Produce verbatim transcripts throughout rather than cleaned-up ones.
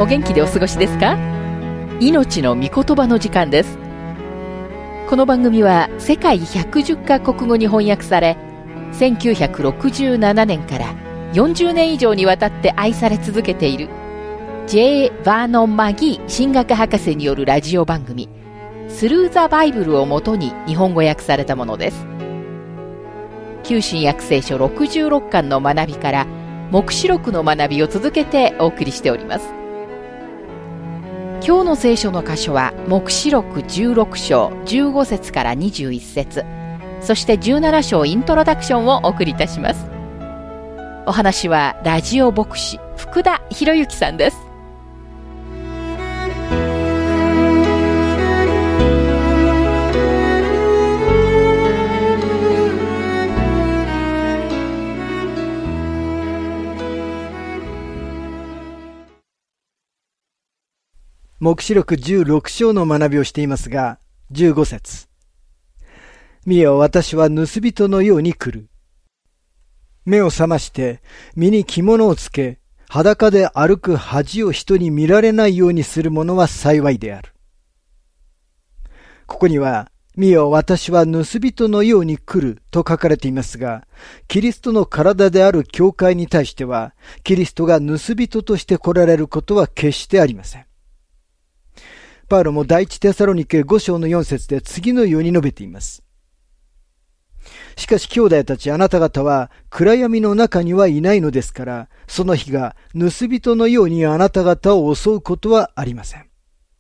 お元気でお過ごしですか？命の御言葉の時間です。この番組は世界ひゃくじゅっカ国語に翻訳され、せんきゅうひゃくろくじゅうななねんからよんじゅうねん以上にわたって愛され続けている J. バーノン・マギー神学博士によるラジオ番組スルー・ザ・バイブルをもとに日本語訳されたものです。旧新約聖書ろくじゅうろっかんの学びから黙示録の学びを続けてお送りしております。今日の聖書の箇所は黙示録じゅうろくしょうじゅうごせつからにじゅういっせつ、そしてじゅうななしょうイントロダクションをお送りいたします。お話はラジオ牧師福田博之さんです。 黙示録じゅうろくしょうの学びをしていますが、じゅうごせつ。見よ、私は盗人のように来る。目を覚まして、身に着物をつけ、裸で歩く恥を人に見られないようにする者は幸いである。ここには、見よ、私は盗人のように来ると書かれていますが、キリストの体である教会に対しては、キリストが盗人として来られることは決してありません。パウロも第一テサロニケごしょうのよんせつで次のように述べています。しかし兄弟たち、あなた方は暗闇の中にはいないのですから、その日が盗人のようにあなた方を襲うことはありません。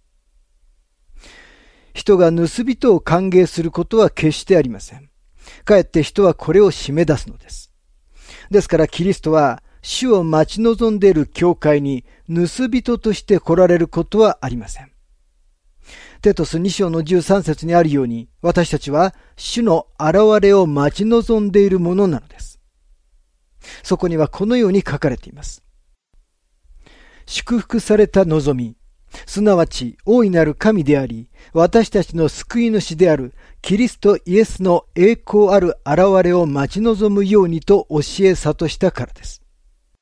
人が盗人を歓迎することは決してありません。かえって人はこれを締め出すのです。ですからキリストは主を待ち望んでいる教会に盗人として来られることはありません。テトスにしょうのじゅうさんせつにあるように、私たちは主の現れを待ち望んでいるものなのです。そこにはこのように書かれています。祝福された望み、すなわち大いなる神であり、私たちの救い主であるキリストイエスの栄光ある現れを待ち望むようにと教え諭したからです。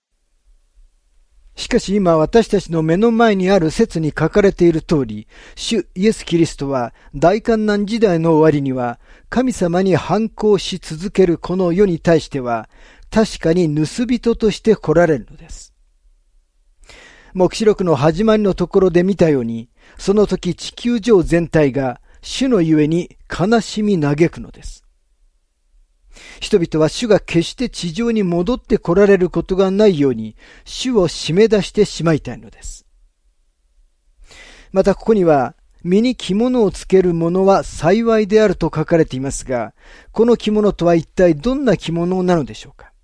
しかし今私たちの目の前にある説に書かれている通り、主イエス・キリストは大患難時代の終わりには神様に反抗し続けるこの世に対しては確かに盗人として来られるのです。黙示録の始まりのところで見たように、その時地球上全体が主のゆえに悲しみ嘆くのです。人々は主が決して地上に戻って来られることがないように主を締め出してしまいたいのです。またここには身に着物をつける者は幸いであると書かれていますが、この着物とは一体どんな着物なのでしょうか。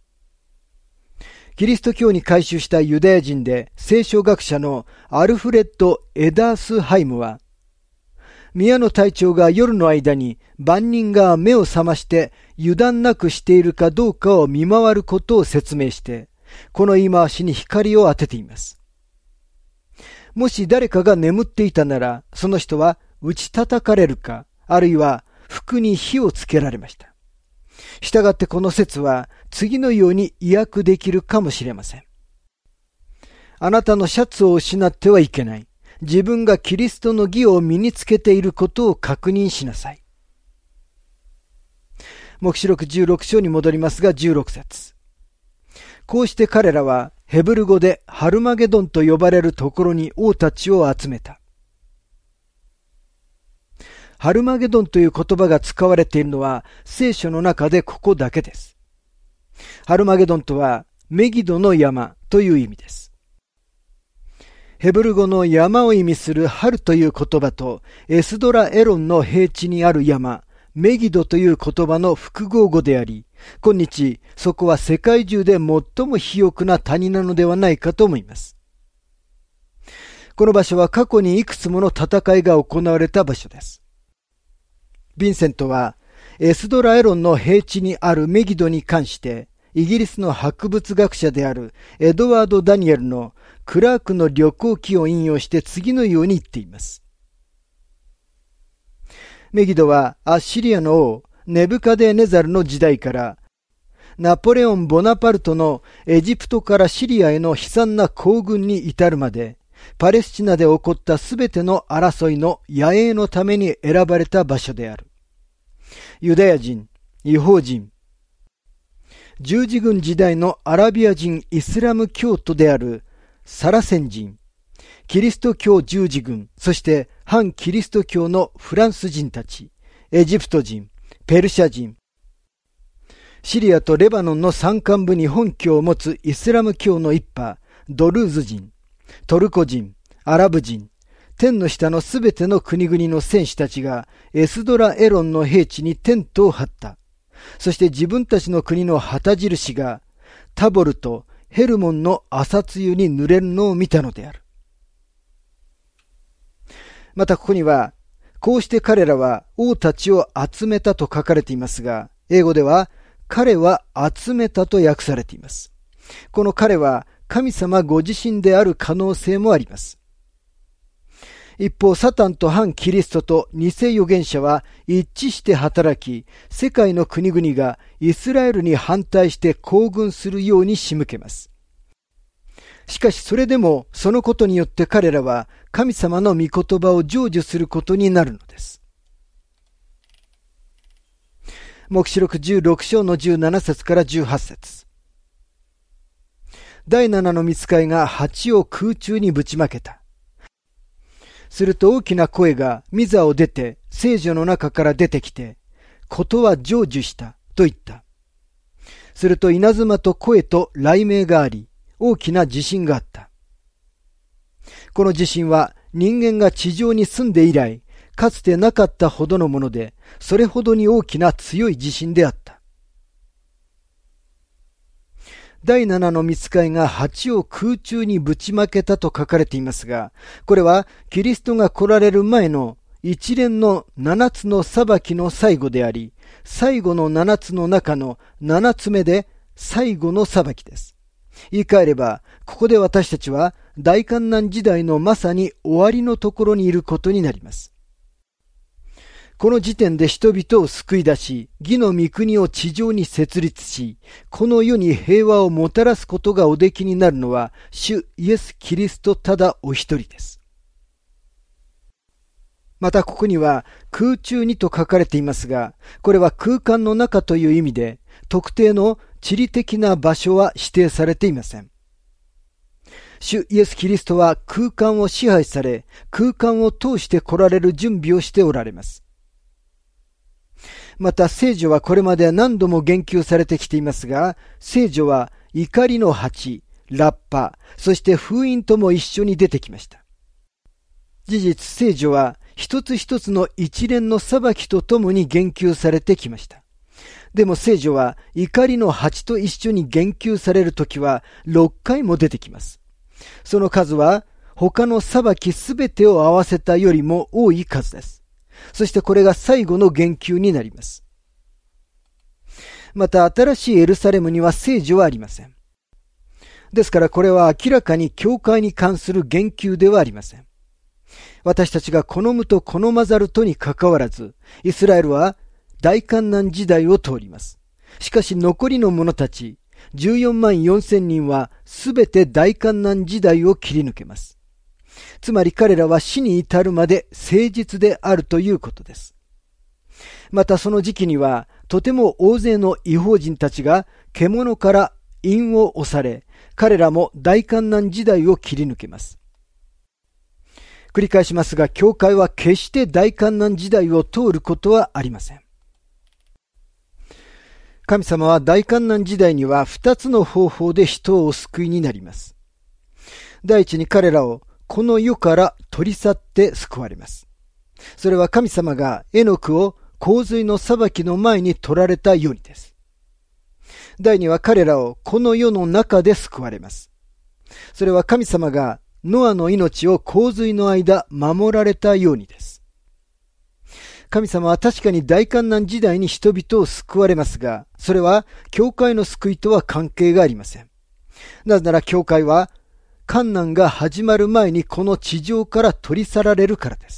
キリスト教に改宗したユダヤ人で聖書学者のアルフレッド・エダースハイムは、宮の隊長が夜の間に万人が目を覚まして油断なくしているかどうかを見回ることを説明して、この言い回しに光を当てています。もし誰かが眠っていたなら、その人は打ち叩かれるか、あるいは服に火をつけられました。したがってこの説は次のように意訳できるかもしれません。あなたのシャツを失ってはいけない。自分がキリストの義を身につけていることを確認しなさい。黙示録じゅうろくしょうに戻りますがじゅうろくせつ。こうして彼らはヘブル語でハルマゲドンと呼ばれるところに王たちを集めた。ハルマゲドンという言葉が使われているのは聖書の中でここだけです。ハルマゲドンとはメギドの山という意味です。ヘブル語の山を意味するハルという言葉とエスドラエロンの平地にある山、メギドという言葉の複合語であり、今日そこは世界中で最も肥沃な谷なのではないかと思います。この場所は過去にいくつもの戦いが行われた場所です。ヴィンセントはエスドラエロンの平地にあるメギドに関してイギリスの博物学者であるエドワード・ダニエルのクラークの旅行記を引用して次のように言っています。メギドはアッシリアの王ネブカデネザルの時代からナポレオン・ボナパルトのエジプトからシリアへの悲惨な行軍に至るまでパレスチナで起こったすべての争いの野営のために選ばれた場所である。ユダヤ人、異邦人、十字軍時代のアラビア人イスラム教徒であるサラセン人、キリスト教十字軍、そして反キリスト教のフランス人たち、エジプト人、ペルシャ人、シリアとレバノンの山間部に本拠を持つイスラム教の一派、ドルーズ人、トルコ人、アラブ人、天の下のすべての国々の戦士たちがエスドラエロンの平地にテントを張った。そして自分たちの国の旗印がタボルとヘルモンの朝露に濡れるのを見たのである。またここには、こうして彼らは王たちを集めたと書かれていますが、英語では彼は集めたと訳されています。この彼は神様ご自身である可能性もあります。一方、サタンと反キリストと偽預言者は一致して働き、世界の国々がイスラエルに反対して行軍するように仕向けます。しかしそれでもそのことによって彼らは神様の御言葉を成就することになるのです。黙示録じゅうろく章のじゅうなな節からじゅうはち節。第七の御使いが蜂を空中にぶちまけた。すると大きな声が御座を出て聖女の中から出てきて、ことは成就したと言った。すると稲妻と声と雷鳴があり、大きな地震があった。この地震は人間が地上に住んで以来、かつてなかったほどのもので、それほどに大きな強い地震であった。第七の御使いが蜂を空中にぶちまけたと書かれていますが、これはキリストが来られる前の一連の七つの裁きの最後であり、最後の七つの中の七つ目で最後の裁きです。言い換えれば、ここで私たちは大患難時代のまさに終わりのところにいることになります。この時点で人々を救い出し、義の御国を地上に設立し、この世に平和をもたらすことがおできになるのは、主イエス・キリストただお一人です。またここには空中にと書かれていますが、これは空間の中という意味で、特定の地理的な場所は指定されていません。主イエス・キリストは空間を支配され、空間を通して来られる準備をしておられます。また聖女はこれまで何度も言及されてきていますが、聖女は怒りの蜂、ラッパ、そして封印とも一緒に出てきました。事実、聖女は一つ一つの一連の裁きとともに言及されてきました。でも聖女は怒りの蜂と一緒に言及されるときはろっかいも出てきます。その数は他の裁きすべてを合わせたよりも多い数です。そしてこれが最後の言及になります。また新しいエルサレムには聖女はありません。ですからこれは明らかに教会に関する言及ではありません。私たちが好むと好まざるとにかかわらず、イスラエルは大患難時代を通ります。しかし残りの者たち、じゅうよんまんよんせんにんはすべて大患難時代を切り抜けます。つまり彼らは死に至るまで誠実であるということです。またその時期にはとても大勢の異邦人たちが獣から印を押され、彼らも大患難時代を切り抜けます。繰り返しますが、教会は決して大患難時代を通ることはありません。神様は大患難時代には二つの方法で人をお救いになります。第一に彼らをこの世から取り去って救われます。それは神様がエノクを洪水の裁きの前に取られたようにです。第二は彼らをこの世の中で救われます。それは神様がノアの命を洪水の間守られたようにです。神様は確かに大患難時代に人々を救われますが、それは教会の救いとは関係がありません。なぜなら教会は患難が始まる前にこの地上から取り去られるからです。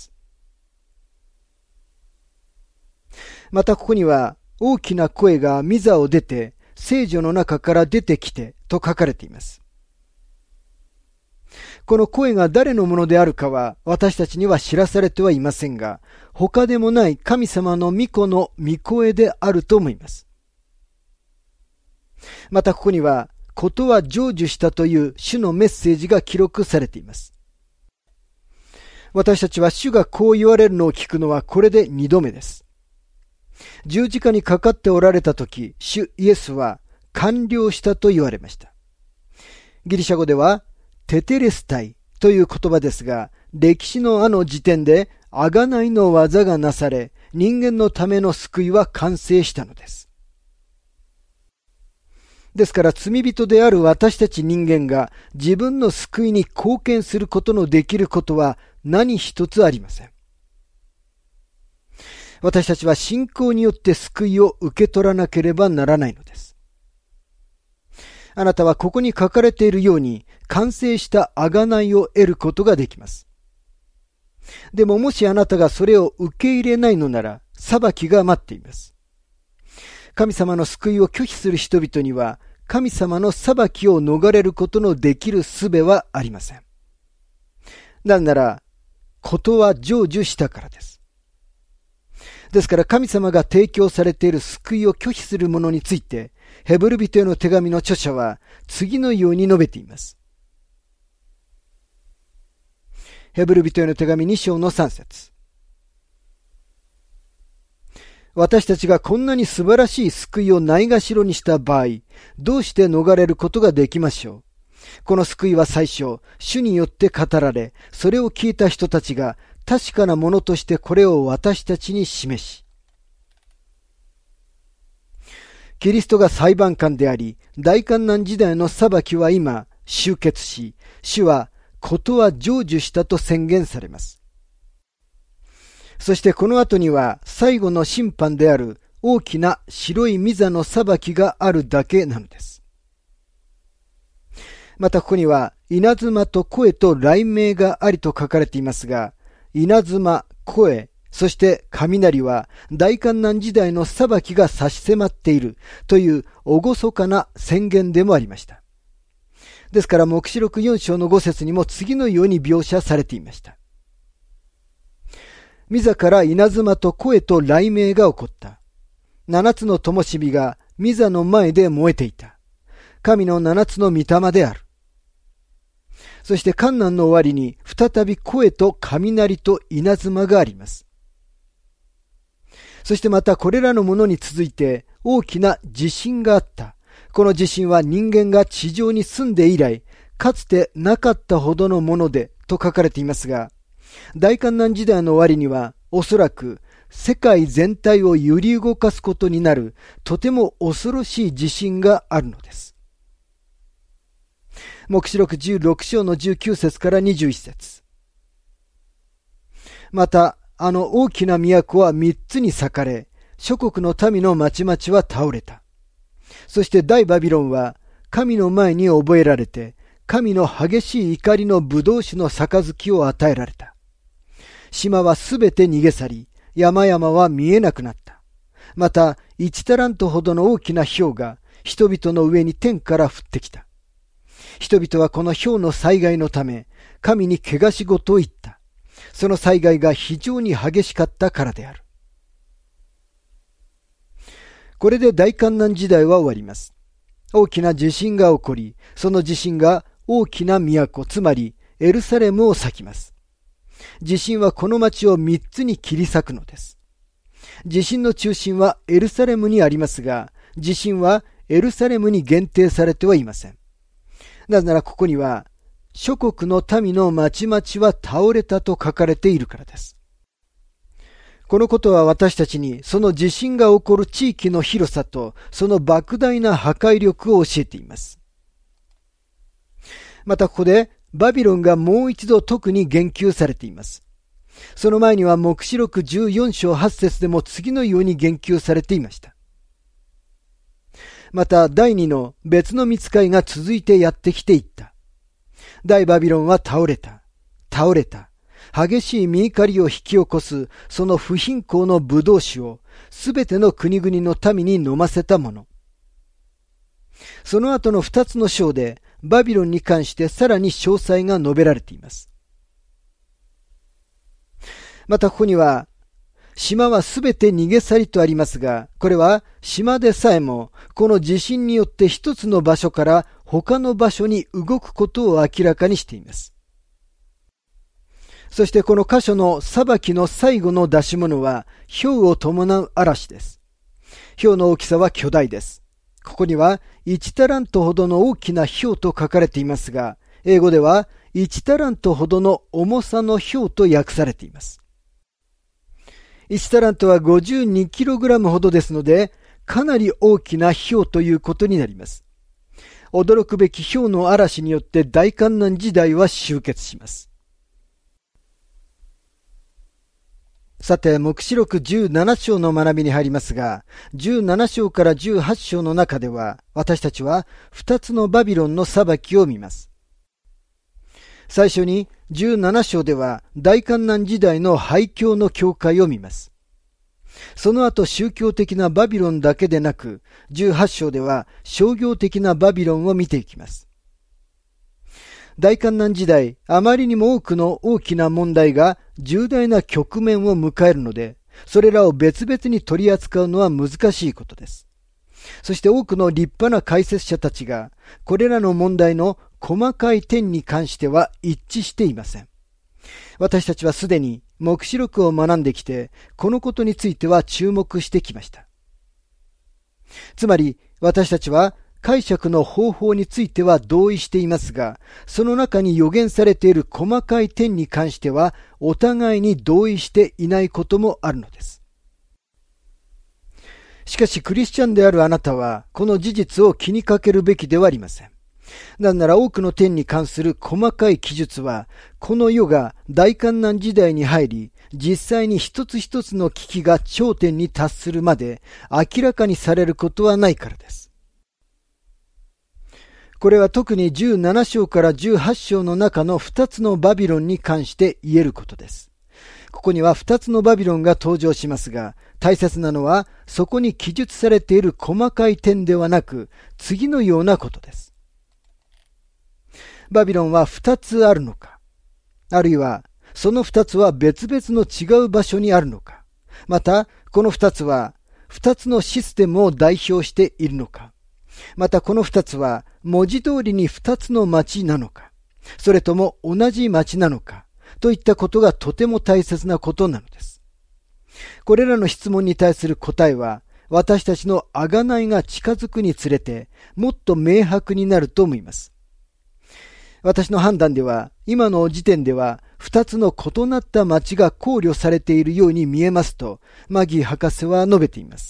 またここには大きな声が御座を出て聖女の中から出てきてと書かれています。 この声が誰のものであるかは私たちには知らされてはいませんが、他でもない神様の御子の御声であると思います。またここには、ことは成就したという主のメッセージが記録されています。私たちは主がこう言われるのを聞くのはこれで二度目です。十字架にかかっておられたとき、主イエスは完了したと言われました。ギリシャ語ではテテレスタイという言葉ですが、歴史のあの時点で贖いの技がなされ、人間のための救いは完成したのです。ですから罪人である私たち人間が自分の救いに貢献することのできることは何一つありません。私たちは信仰によって救いを受け取らなければならないのです。あなたはここに書かれているように完成した贖いを得ることができます。でももしあなたがそれを受け入れないのなら裁きが待っています。神様の救いを拒否する人々には神様の裁きを逃れることのできる術はありません。なぜなら、ことは成就したからです。ですから神様が提供されている救いを拒否する者について、ヘブル人への手紙の著者は次のように述べています。ヘブル人への手紙に章のさん節。私たちがこんなに素晴らしい救いをないがしろにした場合、どうして逃れることができましょう。この救いは最初、主によって語られ、それを聞いた人たちが確かなものとしてこれを私たちに示し、キリストが裁判官であり、大観難時代の裁きは今、終結し、主はことは成就したと宣言されます。そしてこの後には最後の審判である大きな白い御座の裁きがあるだけなのです。またここには稲妻と声と雷鳴がありと書かれていますが、稲妻、声、そして雷は大観難時代の裁きが差し迫っているという厳かな宣言でもありました。ですから黙示録よん章のご節にも次のように描写されていました。御座から稲妻と声と雷鳴が起こった。七つの灯火が御座の前で燃えていた。神の七つの御霊である。そして観難の終わりに再び声と雷と稲妻があります。そしてまたこれらのものに続いて大きな地震があった。この地震は人間が地上に住んで以来、かつてなかったほどのものでと書かれていますが、大観難時代の終わりにはおそらく世界全体を揺り動かすことになるとても恐ろしい地震があるのです。黙示録じゅうろく章のじゅうきゅう節からにじゅういち節。またあの大きな都は三つに裂かれ、諸国の民の町々は倒れた。そして大バビロンは神の前に覚えられて、神の激しい怒りの葡萄酒の杯を与えられた。島はすべて逃げ去り、山々は見えなくなった。また、一タラントほどの大きな雹が人々の上に天から降ってきた。人々はこの雹の災害のため、神に汚しごとを言った。その災害が非常に激しかったからである。これで大観難時代は終わります。大きな地震が起こり、その地震が大きな都、つまりエルサレムを裂きます。地震はこの町を三つに切り裂くのです。地震の中心はエルサレムにありますが、地震はエルサレムに限定されてはいません。なぜならここには、諸国の民の町々は倒れたと書かれているからです。このことは私たちにその地震が起こる地域の広さとその莫大な破壊力を教えています。またここでバビロンがもう一度特に言及されています。その前には黙示録じゅうよん章はち節でも次のように言及されていました。また第二の別の御使いが続いてやってきていった。大バビロンは倒れた。倒れた。激しい身怒りを引き起こすその不貧困の葡萄酒をすべての国々の民に飲ませたもの。その後の二つの章でバビロンに関してさらに詳細が述べられています。またここには、島はすべて逃げ去りとありますが、これは島でさえもこの地震によって一つの場所から他の場所に動くことを明らかにしています。そしてこの箇所の裁きの最後の出し物は、雹を伴う嵐です。雹の大きさは巨大です。ここにはいちタラントほどの大きな雹と書かれていますが、英語ではいちタラントほどの重さの雹と訳されています。いちタラントは ごじゅうにキログラム ほどですので、かなり大きな雹ということになります。驚くべき雹の嵐によって大患難時代は終結します。さて、黙示録じゅうなな章の学びに入りますが、じゅうなな章からじゅうはち章の中では、私たちは二つのバビロンの裁きを見ます。最初にじゅうなな章では大患難時代の廃墟の教会を見ます。その後宗教的なバビロンだけでなく、じゅうはち章では商業的なバビロンを見ていきます。大患難時代、あまりにも多くの大きな問題が重大な局面を迎えるので、それらを別々に取り扱うのは難しいことです。そして多くの立派な解説者たちが、これらの問題の細かい点に関しては一致していません。私たちはすでに黙示録を学んできて、このことについては注目してきました。つまり、私たちは解釈の方法については同意していますが、その中に予言されている細かい点に関しては、お互いに同意していないこともあるのです。しかし、クリスチャンであるあなたは、この事実を気にかけるべきではありません。なんなら多くの点に関する細かい記述は、この世が大患難時代に入り、実際に一つ一つの危機が頂点に達するまで明らかにされることはないからです。これは特にじゅうなな章からじゅうはち章の中のふたつのバビロンに関して言えることです。ここにはふたつのバビロンが登場しますが、大切なのはそこに記述されている細かい点ではなく、次のようなことです。バビロンはふたつあるのか、あるいはそのふたつは別々の違う場所にあるのか、またこのふたつはふたつのシステムを代表しているのか、またこのふたつは文字通りにふたつの町なのか、それとも同じ町なのか、といったことがとても大切なことなのです。これらの質問に対する答えは、私たちの贖いが近づくにつれて、もっと明白になると思います。私の判断では、今の時点では、二つの異なった町が考慮されているように見えますと、マギー博士は述べています。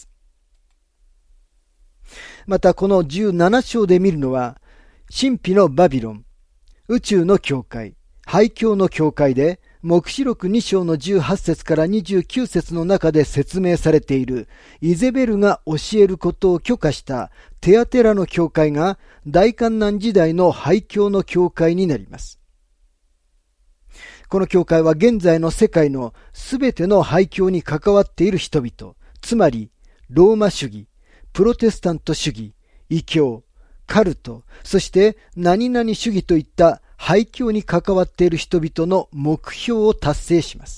またこのじゅうなな章で見るのは、神秘のバビロン、宇宙の教会、廃墟の教会で、黙示録に章のじゅうはち節からにじゅうきゅう節の中で説明されているイゼベルが教えることを許可したテアテラの教会が大患難時代の廃墟の教会になります。この教会は現在の世界のすべての廃墟に関わっている人々、つまりローマ主義、プロテスタント主義、異教、カルト、そして何々主義といった廃墟に関わっている人々の目標を達成します。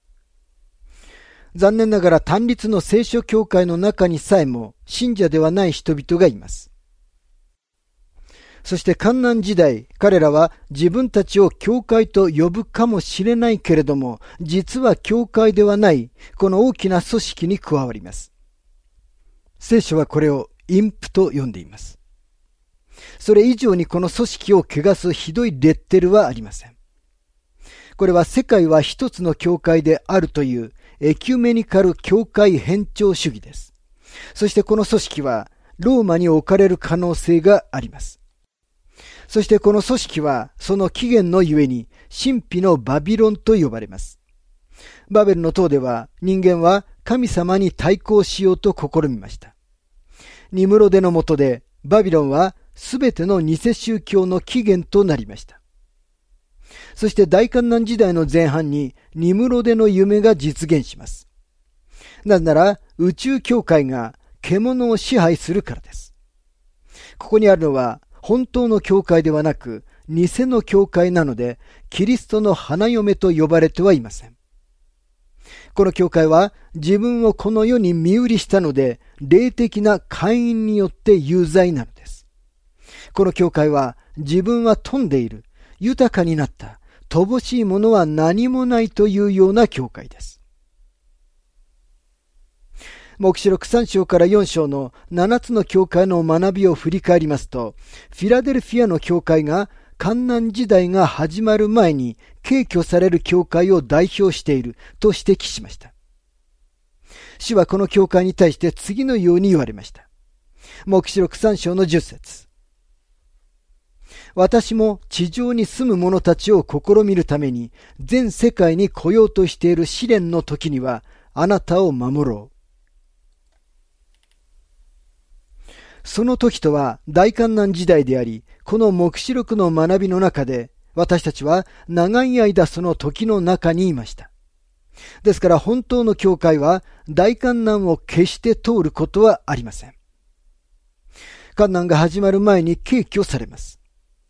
残念ながら単立の聖書教会の中にさえも信者ではない人々がいます。そして患難時代、彼らは自分たちを教会と呼ぶかもしれないけれども、実は教会ではないこの大きな組織に加わります。聖書はこれを陰譜と呼んでいます。それ以上にこの組織を汚すひどいレッテルはありません。これは世界は一つの教会であるというエキュメニカル教会偏重主義です。そしてこの組織はローマに置かれる可能性があります。そしてこの組織はその起源のゆえに神秘のバビロンと呼ばれます。バベルの塔では人間は神様に対抗しようと試みました。ニムロデの下でバビロンはすべての偽宗教の起源となりました。そして大患難時代の前半にニムロデの夢が実現します。なぜなら宇宙教会が獣を支配するからです。ここにあるのは本当の教会ではなく、偽の教会なので、キリストの花嫁と呼ばれてはいません。この教会は自分をこの世に身売りしたので、霊的な姦淫によって有罪なのです。この教会は自分は富んでいる、豊かになった、乏しいものは何もないというような教会です。黙示録さん章からよん章のななつの教会の学びを振り返りますと、フィラデルフィアの教会が患難時代が始まる前に敬虚される教会を代表していると指摘しました。主はこの教会に対して次のように言われました。黙示録さん章のじゅっ節。私も地上に住む者たちを試みるために全世界に来ようとしている試練の時にはあなたを守ろう。その時とは大患難時代であり、この黙示録の学びの中で、私たちは長い間その時の中にいました。ですから本当の教会は大患難を決して通ることはありません。患難が始まる前に敬虚されます。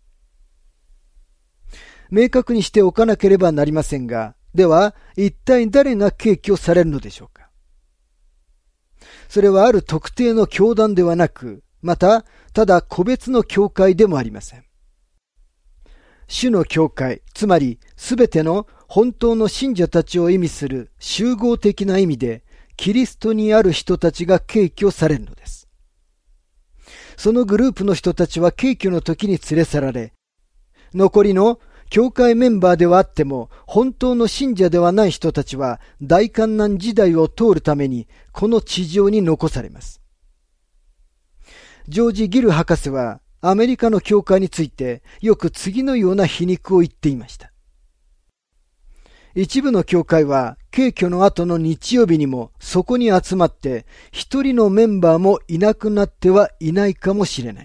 明確にしておかなければなりませんが、では一体誰が敬虚されるのでしょうか。それはある特定の教団ではなく、また、ただ個別の教会でもありません。主の教会、つまりすべての本当の信者たちを意味する集合的な意味で、キリストにある人たちが敬虚されるのです。そのグループの人たちは敬虚の時に連れ去られ、残りの教会メンバーではあっても、本当の信者ではない人たちは大患難時代を通るために、この地上に残されます。ジョージ・ギル博士は、アメリカの教会について、よく次のような皮肉を言っていました。一部の教会は、敬虚の後の日曜日にも、そこに集まって、一人のメンバーもいなくなってはいないかもしれない。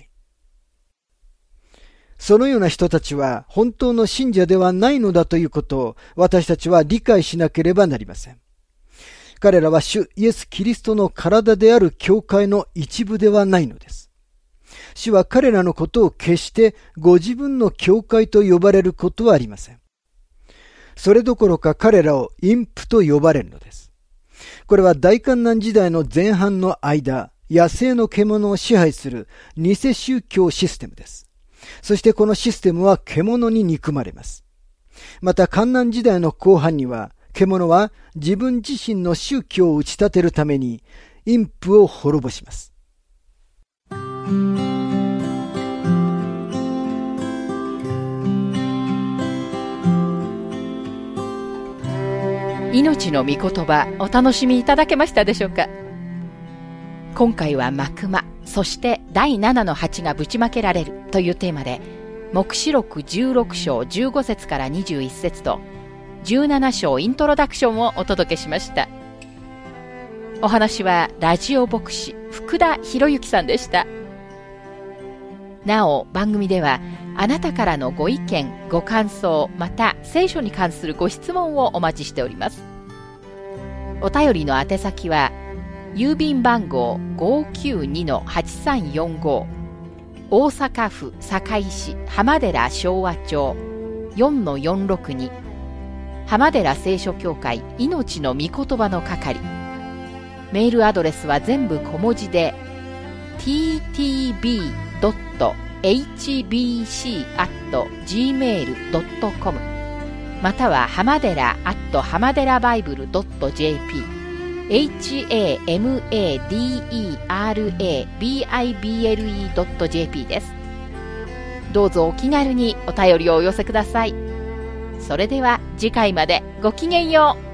そのような人たちは本当の信者ではないのだということを私たちは理解しなければなりません。彼らは主イエス・キリストの体である教会の一部ではないのです。主は彼らのことを決してご自分の教会と呼ばれることはありません。それどころか彼らを陰譜と呼ばれるのです。これは大患難時代の前半の間、野生の獣を支配する偽宗教システムです。そしてこのシステムは獣に憎まれます。また患難時代の後半には、獣は自分自身の宗教を打ち立てるために陰譜を滅ぼします。 命の御言葉、お楽しみいただけましたでしょうか。今回は幕間、そして第七の鉢がぶちまけられるというテーマで、黙示録じゅうろく章じゅうご節からにじゅういち節とじゅうなな章イントロダクションをお届けしました。お話はラジオ牧師福田博之さんでした。なお番組ではあなたからのご意見ご感想、また聖書に関するご質問をお待ちしております。お便りの宛先は郵便番号 ごーきゅうにのはちさんよんご、 大阪府堺市浜寺昭和町 よんのよんろくに、 浜寺聖書協会命の御言葉の係。メールアドレスは全部小文字で ティーティービードットエイチビーシーアットジーメールドットコム または浜寺アット浜寺バイブルドットジェーピーhamadera-bible ドット ジェーピー です。どうぞお気軽にお便りをお寄せください。それでは次回までごきげんよう。